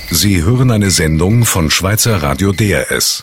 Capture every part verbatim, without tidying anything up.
Sie hören eine Sendung von Schweizer Radio D R S.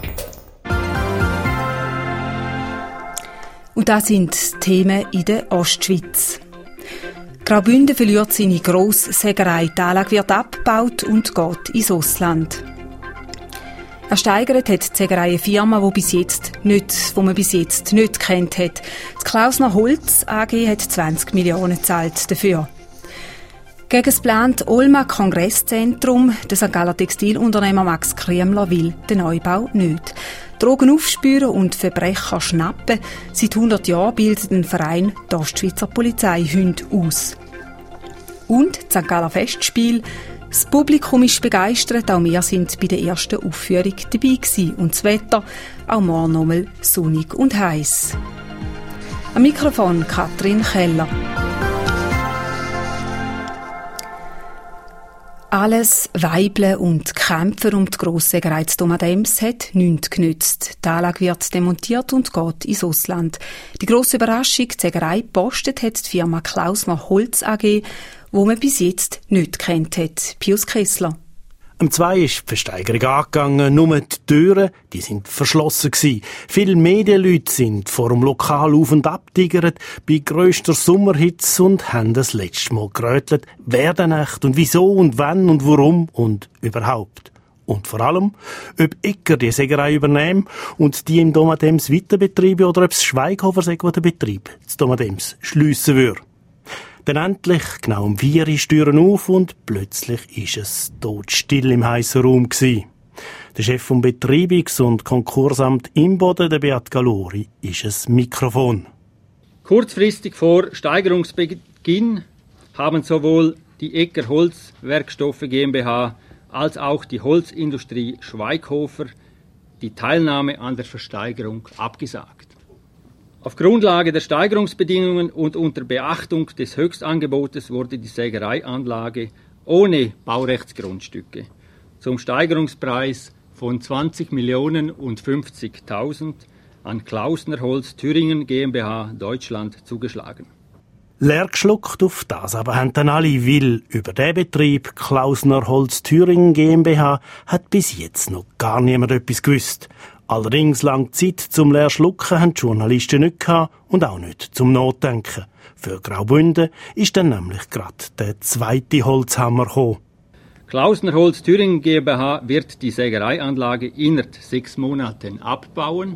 Und das sind die Themen in der Ostschweiz. Graubünden verliert seine Grosssägerei. Die Anlage wird abgebaut und geht ins Ausland. Ersteigert hat die Sägerei eine Firma, die, bis jetzt nicht, die man bis jetzt nicht kennt hat. Die Klausner Holz A G hat zwanzig Millionen gezahlt dafür. Gegen das geplante Olma-Kongresszentrum, der Sankt Galler Textilunternehmer Max Kriemler will den Neubau nicht. Drogen aufspüren und Verbrecher schnappen. Seit hundert Jahren bildet ein Verein die Ostschweizer Polizeihunde aus. Und das Sankt Galler Festspiel. Das Publikum ist begeistert, auch wir sind bei der ersten Aufführung dabei gewesen. Und das Wetter auch morgen nochmal sonnig und heiß. Am Mikrofon Katrin Keller. Alles Weibeln und Kämpfen um die Grosssägerei zu Domadems hat nichts genützt. Die Anlage wird demontiert und geht ins Ausland. Die grosse Überraschung, die Sägerei postet hat die Firma Klausner Holz A G, wo man bis jetzt nicht kennt hat. Pius Kessler. Am zwei ist die Versteigerung angegangen, nur die Türen, die sind verschlossen gsi. Viele Medienleute sind vor dem Lokal auf und ab tigert, bei grösster Sommerhitze und haben das letzte Mal gerötelt, wer denn echt und wieso und wann und warum und überhaupt. Und vor allem, ob Egger die Sägerei übernehmen und die im Domadems weiterbetreiben oder ob es Schweighofer sagt, der den Betrieb zu Domadems schliessen würde. Dann endlich, genau um vier Uhr, Türen auf und plötzlich ist es todstill im heissen Raum gsi. Der Chef vom Betreibungs- und Konkursamt Imboden, der Beat Galori, ist es Mikrofon. Kurzfristig vor Steigerungsbeginn haben sowohl die Egger Holzwerkstoffe GmbH als auch die Holzindustrie Schweighofer die Teilnahme an der Versteigerung abgesagt. Auf Grundlage der Steigerungsbedingungen und unter Beachtung des Höchstangebotes wurde die Sägereianlage ohne Baurechtsgrundstücke zum Steigerungspreis von zwanzig Millionen und fünfzigtausend an Klausner Holz Thüringen GmbH Deutschland zugeschlagen. Leer geschluckt auf das aber haben dann alle, weil über den Betrieb Klausner Holz Thüringen GmbH hat bis jetzt noch gar niemand etwas gewusst. Allerdings lange Zeit zum leer schlucken haben die Journalisten nicht gehabt und auch nicht zum Nachdenken. Für Graubünden ist dann nämlich gerade der zweite Holzhammer gekommen. Klausner Holz Thüringen GmbH wird die Sägereianlage innerhalb sechs Monaten abbauen.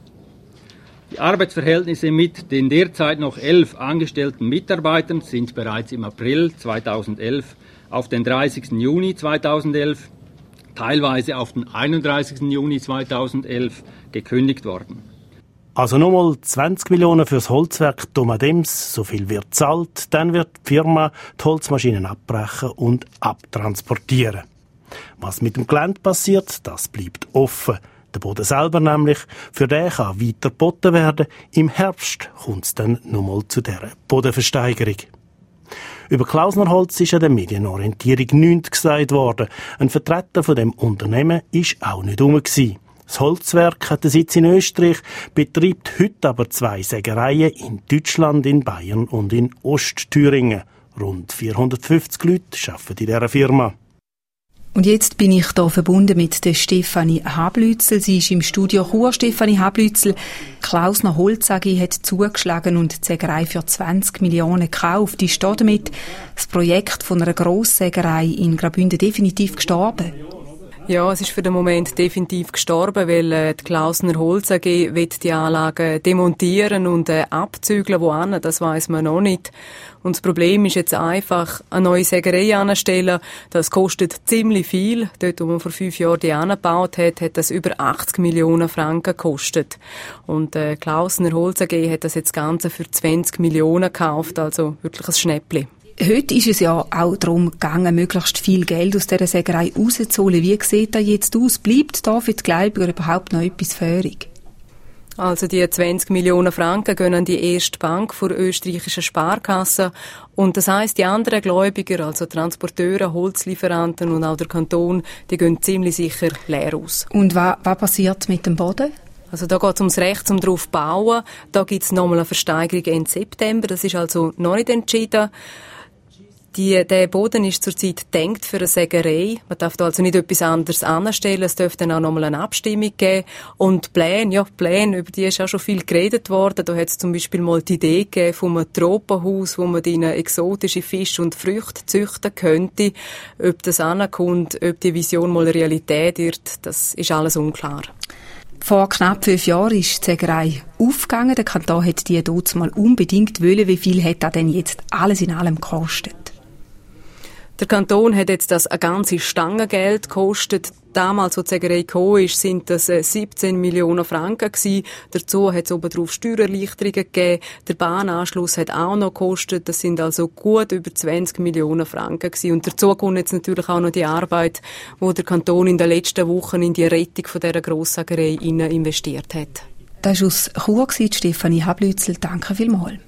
Die Arbeitsverhältnisse mit den derzeit noch elf angestellten Mitarbeitern sind bereits im April zweitausendelf auf den dreißigsten Juni zweitausendelf, teilweise auf den einunddreißigsten Juni zweitausendelf gekündigt worden. Also nochmal zwanzig Millionen fürs Holzwerk Domadems, so viel wird gezahlt, dann wird die Firma die Holzmaschinen abbrechen und abtransportieren. Was mit dem Gelände passiert, das bleibt offen. Der Boden selber nämlich, für den kann weiter geboten werden. Im Herbst kommt es dann nochmal zu dieser Bodenversteigerung. Über Klausner Holz ist an der Medienorientierung nichts gesagt worden. Ein Vertreter von dem Unternehmen war auch nicht herum. Das Holzwerk hat einen Sitz in Österreich, betreibt heute aber zwei Sägereien in Deutschland, in Bayern und in Ostthüringen. Rund vierhundertfünfzig Leute arbeiten in dieser Firma. Und jetzt bin ich hier verbunden mit der Stefanie Hablützel. Sie ist im Studio Chur. Stefanie Hablützel, Klausner Holz A G hat zugeschlagen und die Sägerei für zwanzig Millionen gekauft. Ist damit das Projekt von einer Grosssägerei in Graubünden definitiv gestorben? Ja, es ist für den Moment definitiv gestorben, weil äh, die Klausner Holz A G will die Anlage demontieren und äh, abzügeln. Wohin, das weiss man noch nicht. Und das Problem ist jetzt einfach, eine neue Sägerei anstellen. Das kostet ziemlich viel. Dort, wo man vor fünf Jahren die angebaut hat, hat das über achtzig Millionen Franken gekostet. Und äh, Klausner Holz A G hat das jetzt Ganze für zwanzig Millionen gekauft, also wirklich ein Schnäppli. Heute ist es ja auch darum gegangen, möglichst viel Geld aus dieser Sägerei rauszuholen. Wie sieht das jetzt aus? Bleibt da für die Gläubiger überhaupt noch etwas fähig? Also die zwanzig Millionen Franken gehen an die erste Bank für österreichische Sparkassen. Und das heisst, die anderen Gläubiger, also Transporteure, Holzlieferanten und auch der Kanton, die gehen ziemlich sicher leer aus. Und was, was passiert mit dem Boden? Also da geht es ums Recht zum drauf bauen. Da gibt es nochmal eine Versteigerung Ende September. Das ist also noch nicht entschieden. Die, der Boden ist zurzeit gedacht für eine Sägerei. Man darf da also nicht etwas anderes anstellen. Es dürfte dann auch nochmal eine Abstimmung geben. Und Pläne, ja, Pläne, über die ist auch schon viel geredet worden. Da hat es zum Beispiel mal die Idee gegeben von einem Tropenhaus, wo man drinnen exotische Fische und Früchte züchten könnte. Ob das ankommt, ob die Vision mal Realität wird, das ist alles unklar. Vor knapp fünf Jahren ist die Sägerei aufgegangen. Der Kanton hätte die dort mal unbedingt wollen. Wie viel hat das denn jetzt alles in allem gekostet? Der Kanton hat jetzt das eine ganze Stange Geld gekostet. Damals, als die Sägerei gekommen ist, sind das siebzehn Millionen Franken gewesen. Dazu hat es obendrauf Steuererleichterungen gegeben. Der Bahnanschluss hat auch noch gekostet. Das sind also gut über zwanzig Millionen Franken gewesen. Und dazu kommt jetzt natürlich auch noch die Arbeit, die der Kanton in den letzten Wochen in die Rettung von dieser Grosssägerei investiert hat. Das war aus Chur, Stefanie Hablützel. Danke vielmals.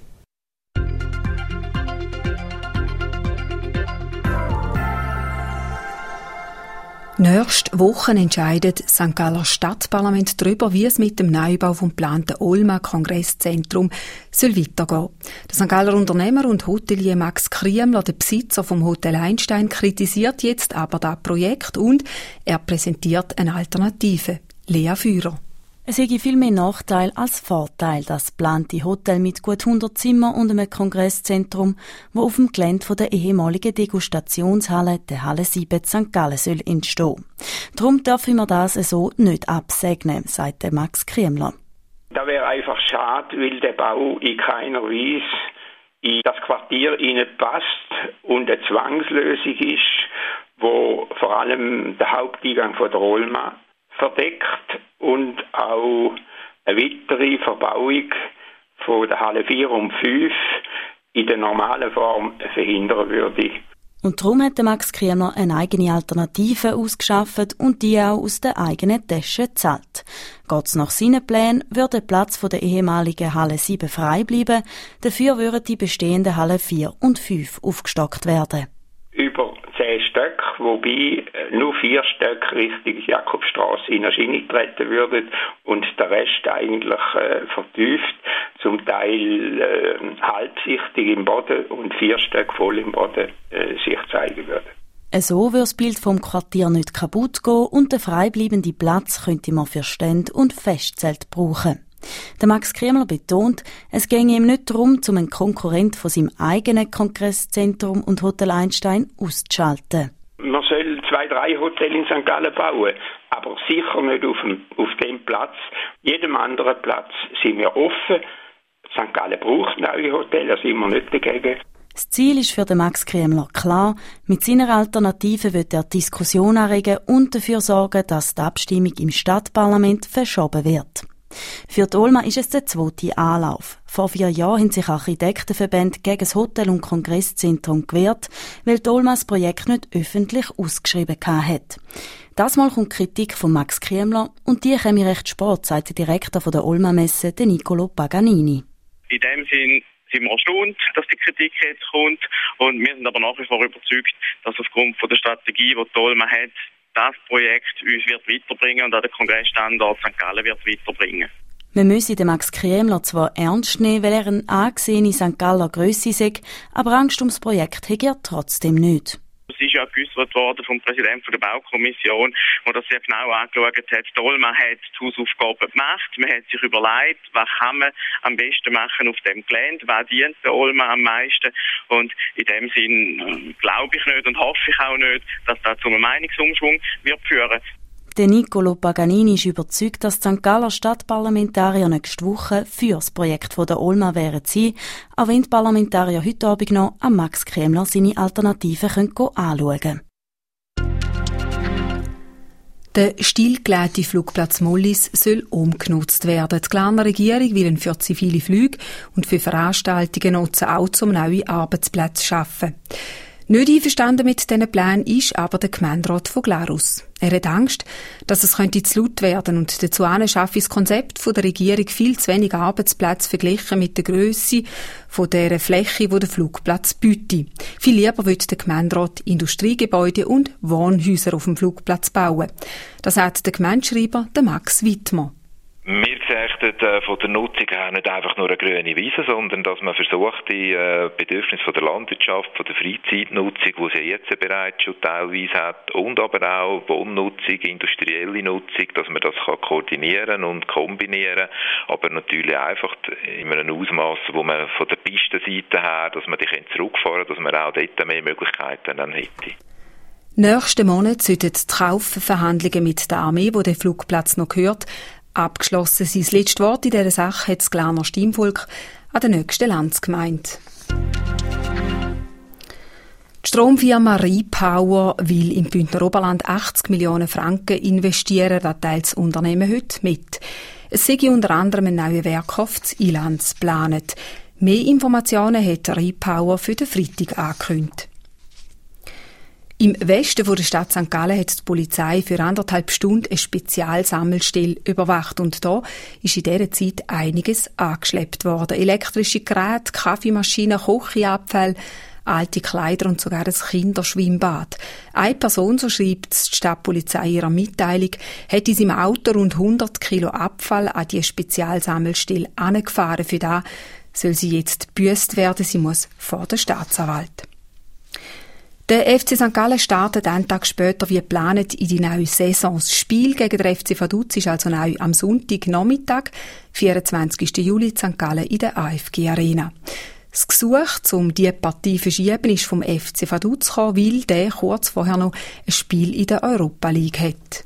Nächste Woche entscheidet das Sankt Galler Stadtparlament darüber, wie es mit dem Neubau vom geplanten Olma-Kongresszentrum soll weitergehen. Der Sankt Galler Unternehmer und Hotelier Max Kriemler, der Besitzer vom Hotel Einstein, kritisiert jetzt aber das Projekt und er präsentiert eine Alternative. Lea Führer. Es hätte viel mehr Nachteil als Vorteil, das geplante Hotel mit gut hundert Zimmern und einem Kongresszentrum, wo auf dem Gelände der ehemaligen Degustationshalle, der Halle sieben Sankt Gallen, soll entstehen. Darum dürfen wir das so nicht absegnen, sagt Max Kriemler. Das wäre einfach schade, weil der Bau in keiner Weise in das Quartier passt und eine Zwangslösung ist, wo vor allem der Haupteingang von der Olma verdeckt und auch eine weitere Verbauung von der Halle vier und fünf in der normalen Form verhindern würde. Und darum hat Max Kriemler eine eigene Alternative ausgeschafft und die auch aus der eigenen Tasche gezahlt. Geht es nach seinen Plänen, würde der Platz von der ehemaligen Halle sieben frei bleiben, dafür würden die bestehenden Halle vier und fünf aufgestockt werden. Über zehn Stück, wobei nur vier Stück Richtung Jakobstrasse in Erscheinung treten würden und der Rest eigentlich äh, vertieft, zum Teil äh, halbsichtig im Boden und vier Stück voll im Boden äh, sich zeigen würden. So würde das Bild vom Quartier nicht kaputt gehen und den freibleibenden Platz könnte man für Stände und Festzelt brauchen. Der Max Kriemler betont, es ginge ihm nicht darum, um einen Konkurrent von seinem eigenen Kongresszentrum und Hotel Einstein auszuschalten. Man soll zwei, drei Hotels in Sankt Gallen bauen, aber sicher nicht auf dem, auf dem Platz. Jedem anderen Platz sind wir offen. Sankt Gallen braucht neue Hotels, da sind wir nicht dagegen. Das Ziel ist für den Max Kriemler klar. Mit seiner Alternative wird er Diskussion anregen und dafür sorgen, dass die Abstimmung im Stadtparlament verschoben wird. Für die Olma ist es der zweite Anlauf. Vor vier Jahren haben sich Architektenverbände gegen das Hotel- und Kongresszentrum gewehrt, weil die Olma das Projekt nicht öffentlich ausgeschrieben hat. Das Mal kommt Kritik von Max Kriemler und die käme recht spät, sagt der Direktor der Olma-Messe, Niccolo Paganini. In dem Sinn sind wir erstaunt, dass die Kritik jetzt kommt und wir sind aber nach wie vor überzeugt, dass aufgrund von der Strategie, die die Olma hat, das Projekt uns wird weiterbringen und auch der Kongressstandort Sankt Gallen wird weiterbringen. Wir müssen den Max Kriemler zwar ernst nehmen, weil er eine angesehene Sankt Galler Grösse sei, aber Angst ums Projekt hat er trotzdem nicht. Es ist ja geäussert worden vom Präsidenten der Baukommission, der das sehr genau angeschaut hat. Die Olma hat die Hausaufgaben gemacht. Man hat sich überlegt, was kann man am besten machen auf dem Gelände, was dient der Olma am meisten. Und in dem Sinn glaube ich nicht und hoffe ich auch nicht, dass das zu einem Meinungsumschwung wird führen. Der Niccolo Paganini ist überzeugt, dass die Sankt Galler Stadtparlamentarier nächste Woche für das Projekt der Olma wären sie, auch wenn die Parlamentarier heute Abend noch an Max Kriemler seine Alternativen anschauen können. Der stillgelegte Flugplatz Mollis soll umgenutzt werden. Die Glarner Regierung will ihn für zivile Flüge und für Veranstaltungen nutzen, auch zum neuen Arbeitsplätze schaffen. Nicht einverstanden mit diesen Plänen ist aber der Gemeinderat von Glarus. Er hat Angst, dass es könnte zu laut werden und dazu schaffe das Konzept von der Regierung viel zu wenig Arbeitsplätze verglichen mit der Grösse von der Fläche, die der Flugplatz bietet. Viel lieber will der Gemeinderat Industriegebäude und Wohnhäuser auf dem Flugplatz bauen. Das sagt der Gemeindeschreiber, der Max Wittmer. Wir sehen betrachtet äh, von der Nutzung her nicht einfach nur eine grüne Wiese, sondern dass man versucht, die äh, Bedürfnisse von der Landwirtschaft, von der Freizeitnutzung, die sie jetzt bereits schon teilweise hat, und aber auch Wohnnutzung, industrielle Nutzung, dass man das kann koordinieren und kombinieren, aber natürlich einfach in einem Ausmaß, wo man von der Pistenseite her, dass man die zurückfahren kann, dass man auch dort mehr Möglichkeiten dann hätte. Nächsten Monat sollten die Kaufverhandlungen mit der Armee, wo der Flugplatz noch gehört, abgeschlossen sein. Das letzte Wort in dieser Sache hat das Glarner Stimmvolk an der nächsten Landsgemeinde. Die Stromfirma Repower will im Bündner Oberland achtzig Millionen Franken investieren, das teilt das Unternehmen heute mit. Es sei unter anderem ein neuer Werkhof zu Ilanz geplant. Mehr Informationen hat Repower für den Freitag angekündigt. Im Westen der Stadt Sankt Gallen hat die Polizei für anderthalb Stunden eine Spezialsammelstelle überwacht. Und da ist in dieser Zeit einiges angeschleppt worden. Elektrische Geräte, Kaffeemaschinen, Kocheabfälle, alte Kleider und sogar ein Kinderschwimmbad. Eine Person, so schreibt die Stadtpolizei in ihrer Mitteilung, hat in seinem Auto rund hundert Kilo Abfall an die Spezialsammelstelle angefahren. Für das soll sie jetzt gebüsst werden. Sie muss vor der Staatsanwalt. Der F C Sankt Gallen startet einen Tag später wie geplant in die neue Saison. Das Spiel gegen den F C Vaduz ist also neu am Sonntagnachmittag, vierundzwanzigsten Juli, in Sankt Gallen in der A F G Arena. Das Gesuch, um diese Partie zu verschieben, ist vom F C Vaduz gekommen, weil der kurz vorher noch ein Spiel in der Europa League hat.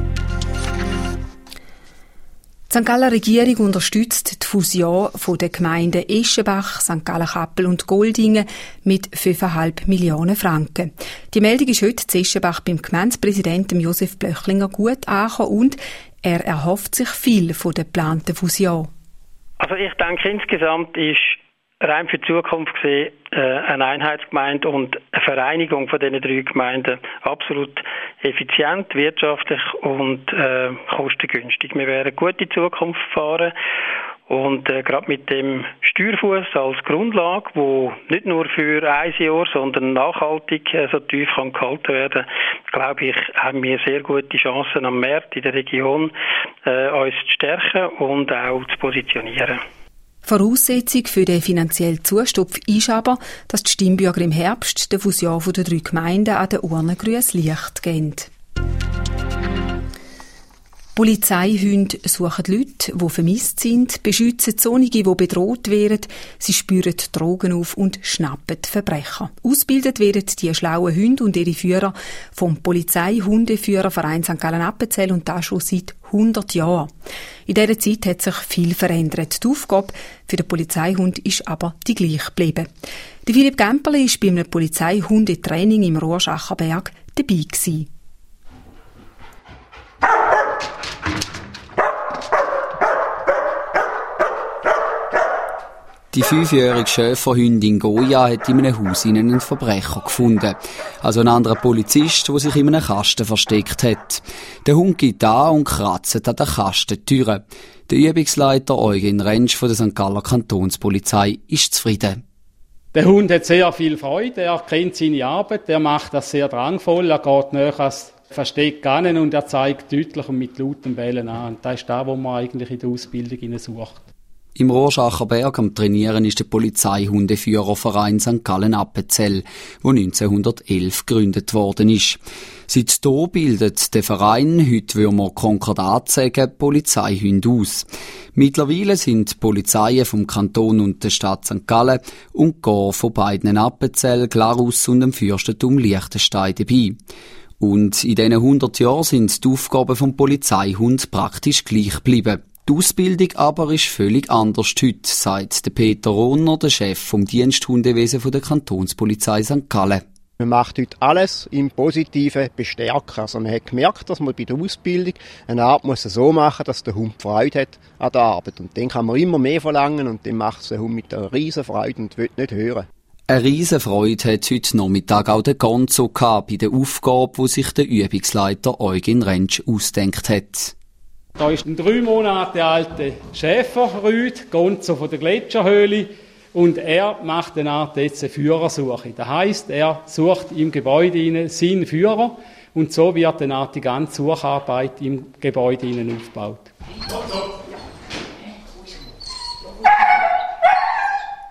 Die Sankt Galler Regierung unterstützt die Fusion der Gemeinden Eschenbach, Sankt Gallen-Kappel und Goldingen mit fünf Komma fünf Millionen Franken. Die Meldung ist heute in Eschenbach beim Gemeindepräsidenten Josef Blöchlinger gut angekommen und er erhofft sich viel von der geplanten Fusion. Also ich denke, insgesamt ist rein für die Zukunft gesehen äh, eine Einheitsgemeinde und eine Vereinigung von diesen drei Gemeinden absolut effizient, wirtschaftlich und äh, kostengünstig. Wir werden gut in die Zukunft fahren und äh, gerade mit dem Steuerfuss als Grundlage, wo nicht nur für ein Jahr, sondern nachhaltig äh, so tief kann gehalten werden, glaube ich, haben wir sehr gute Chancen am Markt in der Region äh, uns zu stärken und auch zu positionieren. Voraussetzung für den finanziellen Zustupf ist aber, dass die Stimmbürger im Herbst der Fusion der drei Gemeinden an den Urnen grünes Licht geben. Polizeihunde suchen Leute, die vermisst sind, beschützen Zonige, die bedroht werden, sie spüren Drogen auf und schnappen Verbrecher. Ausgebildet werden die schlauen Hunde und ihre Führer vom Polizeihundeführerverein Sankt Gallen-Appenzell und das schon seit hundert Jahren. In dieser Zeit hat sich viel verändert. Die Aufgabe für den Polizeihund ist aber die gleiche geblieben. Der Philipp Gemperle war bei einem Polizeihundetraining im Rohrschacher Berg dabei gewesen. Die fünfjährige Schäferhündin Goya hat in einem Haus einen Verbrecher gefunden. Also ein anderer Polizist, der sich in einem Kasten versteckt hat. Der Hund geht an und kratzt an der Kastentüre. Der Übungsleiter Eugen Rentsch von der Sankt Galler Kantonspolizei ist zufrieden. Der Hund hat sehr viel Freude, er kennt seine Arbeit, er macht das sehr drangvoll, er geht näher ans Versteck an und er zeigt deutlich und mit lautem Bellen an. Und das ist das, was man eigentlich in der Ausbildung sucht. Im Rohrschacher Berg am Trainieren ist der Polizeihundeführerverein Sankt Gallen-Appenzell, der neunzehnhundertelf gegründet worden ist. Seitdem bildet der Verein, heute würde man Konkordat sagen, Polizeihunde aus. Mittlerweile sind die Polizeien vom Kanton und der Stadt Sankt Gallen und gar von beiden Appenzell, Glarus und dem Fürstentum Liechtenstein dabei. Und in diesen hundert Jahren sind die Aufgaben vom Polizeihund praktisch gleich geblieben. Die Ausbildung aber ist völlig anders heute, sagt der Peter Rohner, der Chef vom Diensthundewesen der Kantonspolizei Sankt Gallen. Man macht heute alles im Positiven bestärken. Also man hat gemerkt, dass man bei der Ausbildung eine Art muss so machen, dass der Hund Freude hat an der Arbeit. Und dann kann man immer mehr verlangen und dann macht es der Hund mit einer riesen Freude und will nicht hören. Eine riesen Freude hat heute Nachmittag auch der Gonzo gehabt bei der Aufgabe, die sich der Übungsleiter Eugen Rentsch ausdenkt hat. Da ist ein drei Monate alter Schäferrüd, Gonzo von der Gletscherhöhle, und er macht eine Art jetzt eine Führersuche. Das heisst, er sucht im Gebäude hinein seinen Führer und so wird eine Art die ganze Sucharbeit im Gebäude hinein aufgebaut.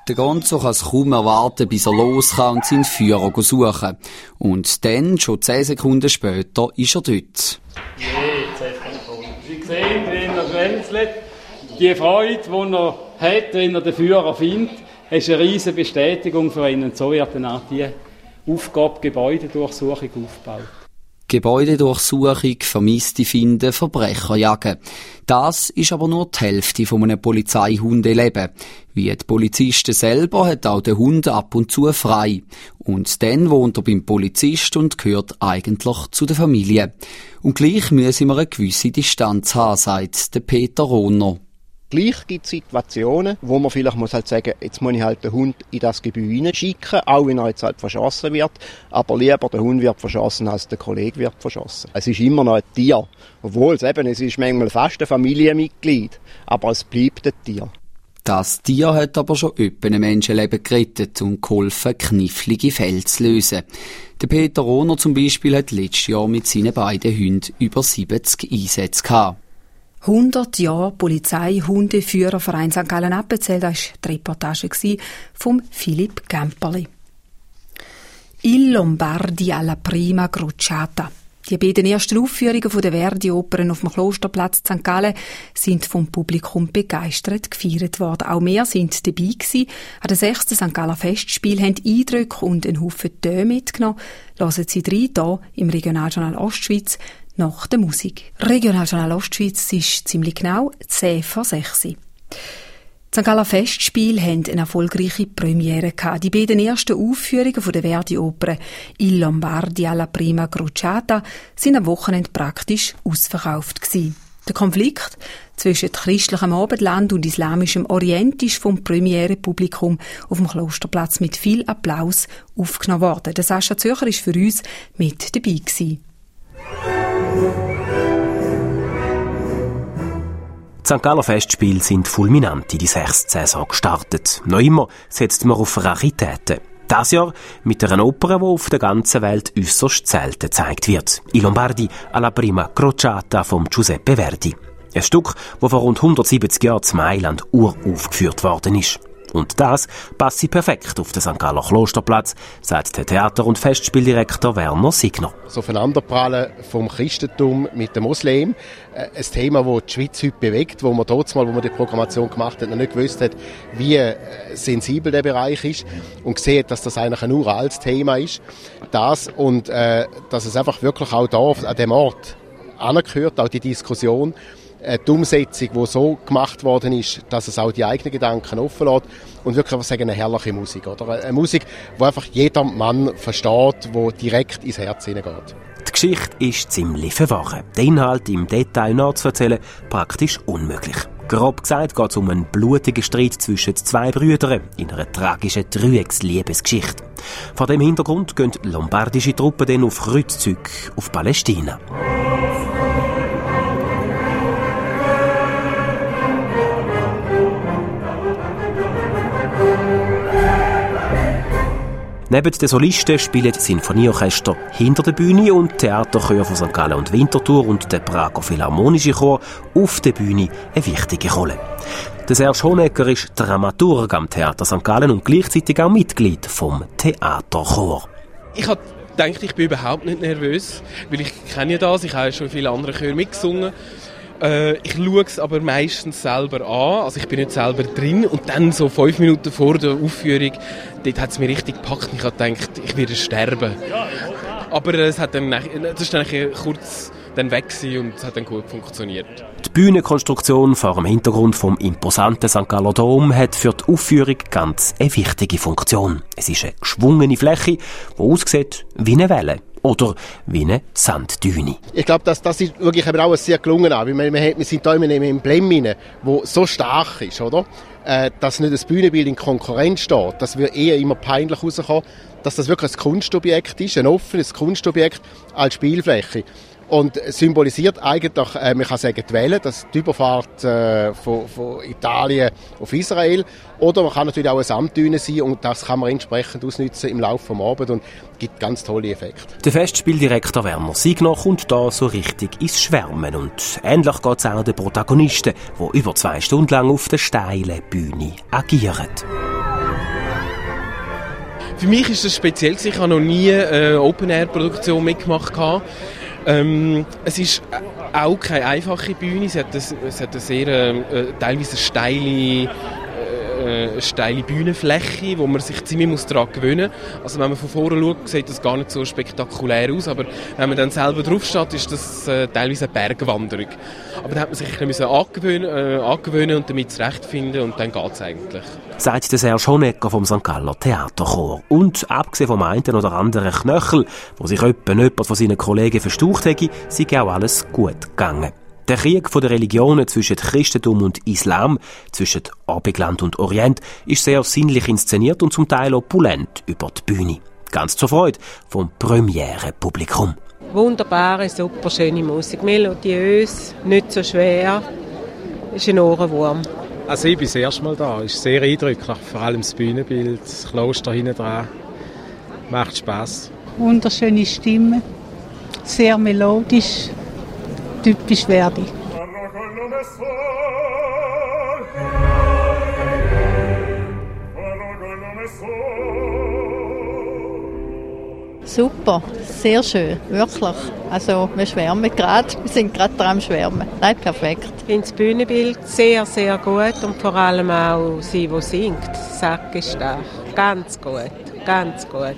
Der Gonzo kann es kaum erwarten, bis er los kann und seinen Führer suchen. Und dann, schon zehn Sekunden später, ist er dort. Yeah, jetzt hat er gefunden. Sie sehen, wenn er schwänzelt, die Freude, die er hat, wenn er den Führer findet, ist eine riesige Bestätigung für ihn. Und so wird dann auch die Aufgabe Gebäudedurchsuchung aufgebaut. Gebäudedurchsuchung, Vermisste finden, Verbrecher jagen. Das ist aber nur die Hälfte von einem Polizeihundeleben. Wie die Polizisten selber hat auch der Hund ab und zu frei. Und dann wohnt er beim Polizist und gehört eigentlich zu der Familie. Und gleich müssen wir eine gewisse Distanz haben, sagt der Peter Rohner. Gleich gibt es Situationen, wo man vielleicht muss halt sagen, jetzt muss ich halt den Hund in das Gebäude hineinschicken, auch wenn er jetzt halt verschossen wird. Aber lieber der Hund wird verschossen, als der Kollege wird verschossen. Es ist immer noch ein Tier. Obwohl es eben, es ist manchmal fast ein Familienmitglied. Aber es bleibt ein Tier. Das Tier hat aber schon öppe ein Menschenleben gerettet und geholfen, knifflige Fälle zu lösen. Der Peter Rohner zum Beispiel hat letztes Jahr mit seinen beiden Hunden über siebzig Einsätze gehabt. hundert Jahre Polizei-Hundeführerverein Sankt Gallen-Appenzell, das war die Reportage von Philipp Gemperli. Il Lombardi alla prima crociata. Die beiden ersten Aufführungen der Verdi-Opern auf dem Klosterplatz Sankt Gallen sind vom Publikum begeistert gefeiert worden. Auch wir sind dabei gewesen. An den sechsten Sankt Galler Festspiel haben Eindrücke und einen Haufen Töne mitgenommen. Hören Sie rein, hier im Regionaljournal Ostschweiz, nach der Musik. Regionaljournal Ostschweiz ist ziemlich genau zehn vor sechs. Die Sankt Galler Festspiele haben eine erfolgreiche Premiere gehabt. Die beiden ersten Aufführungen der Verdi-Oper Il Lombardi alla prima crociata sind am Wochenende praktisch ausverkauft gewesen. Der Konflikt zwischen christlichem Abendland und islamischem Orient ist vom Premiere-Publikum auf dem Klosterplatz mit viel Applaus aufgenommen worden. Der Sascha Zürcher ist für uns mit dabei gewesen. Die Sankt Galler Festspiele sind fulminant in die sechste Saison gestartet. Noch immer setzt man auf Raritäten. Das Jahr mit einer Oper, die auf der ganzen Welt äusserst selten gezeigt wird. I Lombardi alla prima crociata von Giuseppe Verdi. Ein Stück, das vor rund hundertsiebzig Jahren in Mailand uraufgeführt worden ist. Und das passt perfekt auf den Sankt Galler Klosterplatz, sagt der Theater- und Festspieldirektor Werner Signer. Das Aufeinanderprallen vom Christentum mit dem Muslim, ein Thema, das die Schweiz heute bewegt, wo man dort mal, wo man die Programmation gemacht hat, noch nicht gewusst hat, wie sensibel der Bereich ist und gesehen hat, dass das eigentlich ein uraltes Thema ist. Das und äh, dass es einfach wirklich auch da an dem Ort angehört, auch die Diskussion, die Umsetzung, die so gemacht worden ist, dass es auch die eigenen Gedanken offen lässt und wirklich sagen, eine herrliche Musik. Oder? Eine Musik, die einfach jeder Mann versteht, die direkt ins Herz hineingeht. Die Geschichte ist ziemlich verworren. Der Inhalt im Detail nachzuerzählen, praktisch unmöglich. Grob gesagt geht es um einen blutigen Streit zwischen zwei Brüdern in einer tragischen Dreiecksliebesgeschichte. Vor dem Hintergrund gehen lombardische Truppen dann auf Kreuzzug auf Palästina. Neben den Solisten spielen Sinfonieorchester hinter der Bühne und Theaterchor von Sankt Gallen und Winterthur und der Prager Philharmonische Chor auf der Bühne eine wichtige Rolle. Der Serge Honecker ist Dramaturg am Theater Sankt Gallen und gleichzeitig auch Mitglied vom Theaterchor. Ich habe gedacht, ich bin überhaupt nicht nervös, weil ich kenne ja das, ich habe schon viele andere Chöre mitgesungen. Äh, ich schaue es aber meistens selber an, also ich bin nicht selber drin und dann so fünf Minuten vor der Aufführung, dort hat es mich richtig gepackt. Ich habe gedacht, ich werde sterben. Aber es hat dann, das ist dann kurz dann weg gewesen und es hat dann gut funktioniert. Die Bühnenkonstruktion vor dem Hintergrund vom imposanten Sankt Galler Dom hat für die Aufführung ganz eine wichtige Funktion. Es ist eine geschwungene Fläche, die aussieht wie eine Welle. Oder wie eine Sanddüne. Ich glaube, dass das ist wirklich auch sehr gelungen. Weil wir, wir sind da in einem Emblem rein, das so stark ist, oder? Äh, dass nicht das Bühnenbild in Konkurrenz steht. Das wird eher immer peinlich rauskommen. Dass das wirklich ein Kunstobjekt ist, ein offenes Kunstobjekt als Spielfläche. Und symbolisiert eigentlich, äh, man kann sagen, die Welle, das die Überfahrt äh, von, von Italien auf Israel. Oder man kann natürlich auch eine Sanddüne sein und das kann man entsprechend ausnutzen im Laufe des Abends und gibt ganz tolle Effekte. Der Festspieldirektor Werner Signer kommt da so richtig ins Schwärmen und ähnlich geht es auch den Protagonisten, die über zwei Stunden lang auf der steilen Bühne agieren. Für mich ist das speziell. Ich habe noch nie eine Open-Air-Produktion mitgemacht. Ähm, es ist auch keine einfache Bühne. Es hat, das, es hat eine sehr äh, teilweise steile, äh, steile Bühnenfläche, wo man sich ziemlich muss daran gewöhnen muss. Also wenn man von vorne schaut, sieht das gar nicht so spektakulär aus, aber wenn man dann selber draufsteht, ist das äh, teilweise eine Bergwanderung. Aber da hat man sich ein bisschen angewöhnen, äh, angewöhnen und damit zurechtfinden und dann geht es eigentlich. Sagt der Serge Honecker vom Sankt Galler Theaterchor. Und abgesehen vom einen oder anderen Knöchel, wo sich jemand, jemand von seinen Kollegen verstaucht hätte, sei auch alles gut gegangen. Der Krieg der Religionen zwischen Christentum und Islam, zwischen Abendland und Orient, ist sehr sinnlich inszeniert und zum Teil opulent über die Bühne. Ganz zur Freude vom Premiere-Publikum. Wunderbare, super schöne Musik, melodiös, nicht so schwer, ist ein Ohrenwurm. Also ich bin das erste Mal da, ist sehr eindrücklich, vor allem das Bühnenbild, das Kloster hinten dran, macht Spass. Wunderschöne Stimme, sehr melodisch, typisch Verdi. Super, sehr schön, wirklich. Also wir schwärmen gerade, wir sind gerade dran am Schwärmen. Nein, perfekt. Ich finde das Bühnenbild sehr, sehr gut und vor allem auch sie, die singt, sackestark. Ganz gut, ganz gut.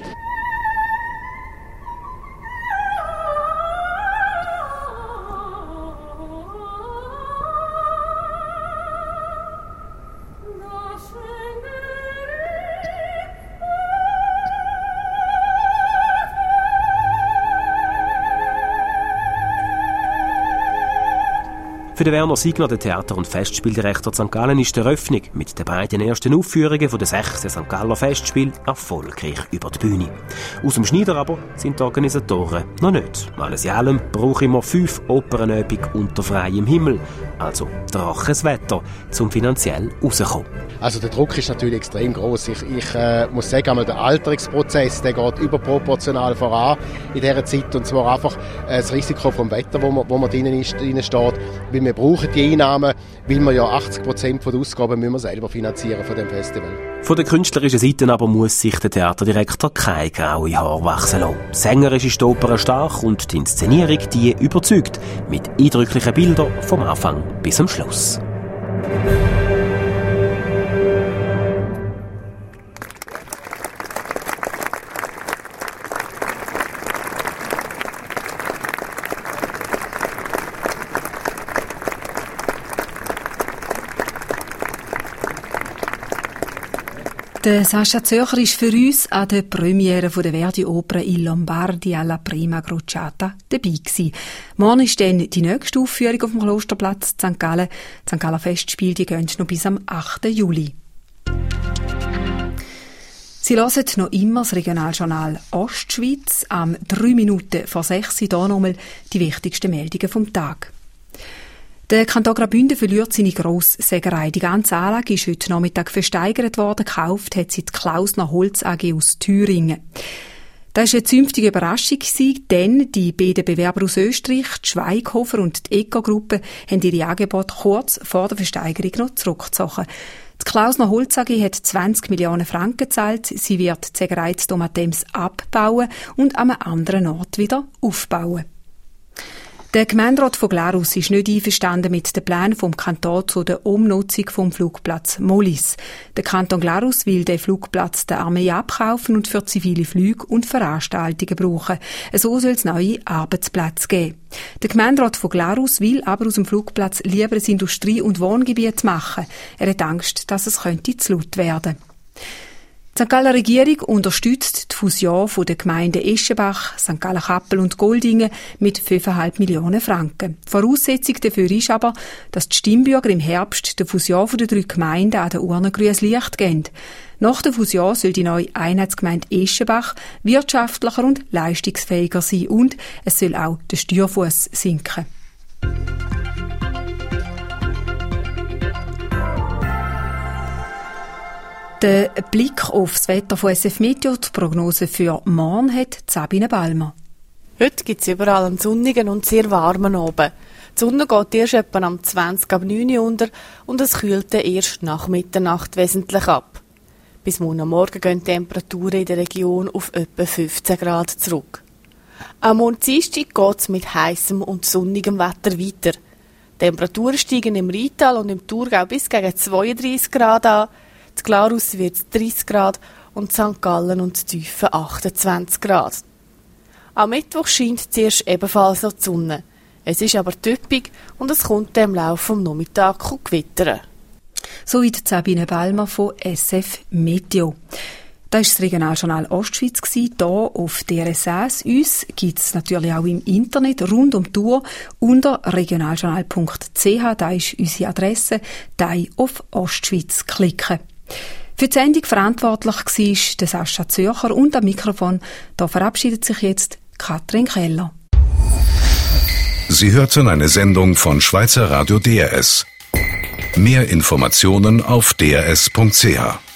Für den Werner Signer, den Theater- und Festspieldirektor Sankt Gallen, ist die Eröffnung mit den beiden ersten Aufführungen der sechsten Sankt Galler Festspiel erfolgreich über die Bühne. Aus dem Schneider aber sind die Organisatoren noch nicht. Alles in allem brauche ich immer fünf Opernöbig unter freiem Himmel, also draches Wetter, um finanziell rauszukommen. Also der Druck ist natürlich extrem groß. Ich, ich äh, muss sagen, einmal der Alterungsprozess, der geht überproportional voran in dieser Zeit, und zwar einfach äh, das Risiko vom Wetter, wo man, wo man drinnen ist, drinnen steht, weil wir brauchen die Einnahmen, weil wir ja achtzig Prozent der Ausgaben müssen wir selber finanzieren von dem Festival. Von der künstlerischen Seite aber muss sich der Theaterdirektor keine graue Haare wachsen lassen. Sängerisch ist die Oper stark und die Inszenierung die überzeugt, mit eindrücklichen Bildern vom Anfang bis zum Schluss. Der Sascha Zöcher ist für uns an der Premiere der Verdi-Oper «Il Lombardi alla prima crociata» dabei gewesen. Morgen ist dann die nächste Aufführung auf dem Klosterplatz Sankt Gallen. Die Sankt Galler Festspiele die gehen noch bis am achten Juli. Sie hören noch immer das Regionaljournal Ostschweiz. Am drei Minuten vor sechs hier nochmal die wichtigsten Meldungen vom Tag. Der Kanton Graubünden verliert seine Grosssägerei. Die ganze Anlage ist heute Nachmittag versteigert worden. Gekauft hat sie die Klausner Holz A G aus Thüringen. Das war eine zünftige Überraschung, denn die beiden Bewerber aus Österreich, die Schweighofer und die Eco-Gruppe, haben ihre Angebote kurz vor der Versteigerung noch zurückgezogen. Die Klausner Holz A G hat zwanzig Millionen Franken gezahlt. Sie wird die Sägerei zu Domatems abbauen und an einem anderen Ort wieder aufbauen. Der Gemeinderat von Glarus ist nicht einverstanden mit den Plänen vom Kanton zu der Umnutzung vom Flugplatz Mollis. Der Kanton Glarus will den Flugplatz der Armee abkaufen und für zivile Flüge und Veranstaltungen brauchen. So soll es neue Arbeitsplätze geben. Der Gemeinderat von Glarus will aber aus dem Flugplatz lieber ein Industrie- und Wohngebiet machen. Er hat Angst, dass es könnte zu laut werden. Die Sankt Galler Regierung unterstützt die Fusion der Gemeinden Eschenbach, Sankt Gallen Kappel und Goldingen mit fünf Komma fünf Millionen Franken. Die Voraussetzung dafür ist aber, dass die Stimmbürger im Herbst der Fusion der drei Gemeinden an der Urne grünes Licht geben. Nach der Fusion soll die neue Einheitsgemeinde Eschenbach wirtschaftlicher und leistungsfähiger sein und es soll auch der Steuerfuss sinken. Der Blick auf das Wetter von S F Meteo, die Prognose für morgen hat Sabine Balmer. Heute gibt es überall einen sonnigen und sehr warmen Abend. Die Sonne geht erst etwa am zwanzig ab neun Uhr unter und es kühlt erst nach Mitternacht wesentlich ab. Bis morgen Morgen gehen die Temperaturen in der Region auf etwa fünfzehn Grad zurück. Am Dienstag geht es mit heissem und sonnigem Wetter weiter. Die Temperaturen steigen im Rheintal und im Thurgau bis gegen zweiunddreissig Grad an. In Glarus wird es dreißig Grad und Sankt Gallen und Tüfen achtundzwanzig Grad. Am Mittwoch scheint zuerst ebenfalls noch die Sonne. Es ist aber typisch und es kommt im Laufe des Nachmittags gewittern. Soweit Sabine Ballmer von S F Meteo. Das war das Regionaljournal Ostschweiz, hier auf D R S eins. Uns gibt es natürlich auch im Internet rund um die Uhr unter regionaljournal punkt c h. Da ist unsere Adresse. Da auf Ostschweiz klicken. Für die Sendung verantwortlich war der Sascha Zürcher und am Mikrofon. Da verabschiedet sich jetzt Katrin Keller. Sie hörten eine Sendung von Schweizer Radio D R S. Mehr Informationen auf d r s punkt c h.